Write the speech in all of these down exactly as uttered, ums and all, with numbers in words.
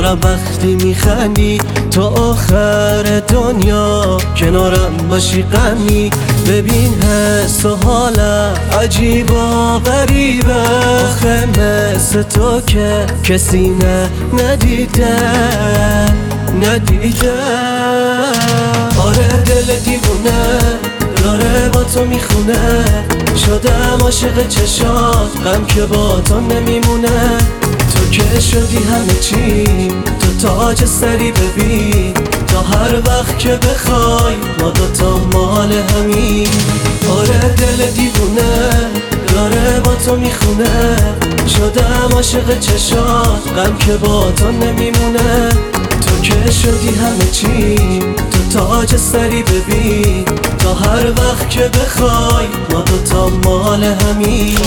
دارم وقتی میخندی تا آخر دنیا کنارم باشی غمی. ببین حس و حالم عجیب و غریبه، آخه مثل تو که کسی نه ندیده ندیده. آره دل دیوونه داره با تو میخونه، شدم عاشق چشات غم که با تو نمیمونه. تو که شدی همه چی، تو تاج سری ببین، تا هر وقت که بخوای ما دوتا مال همین. آره دل دیوونه داره با تو میخونه، شدم عاشق چشات غم که با تو نمیمونه. تو که شدی همه چی، تو تاج سری ببین، تا هر وقت که بخوای ما دوتا مال همین.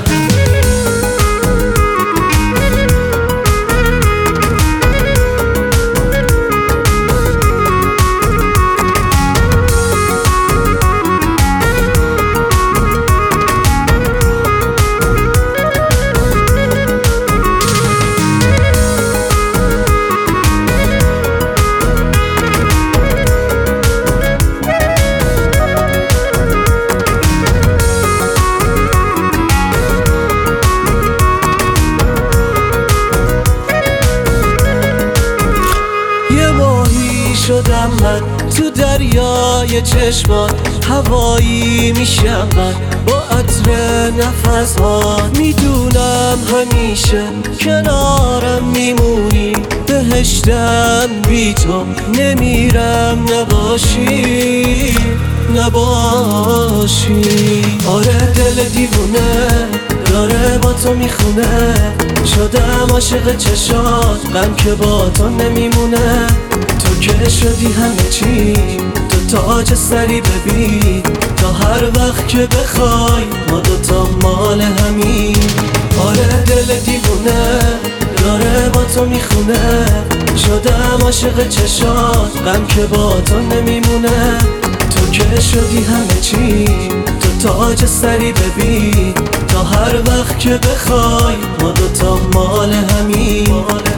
شدم من تو دریای چشمان، هوایی میشم من با عطر نفس ها. میدونم همیشه کنارم میمونی، بهشتم بی تو نمیرم نباشی نباشی. آره دل دیوونه داره با تو میخونه، شدم عاشق چشات غم که با تو نمیمونه. تو که شدی همه چی، تو تاج سری ببین، تا هر وقت که بخوای ما دوتا مال همین. آره دل دیوونه داره با تو میخونه، شدم عاشق چشات غم که با تو نمیمونه. تو که شدی همه چی، تو تاج سری ببین، تا هر وقت که بخوای ما دوتا مال همین.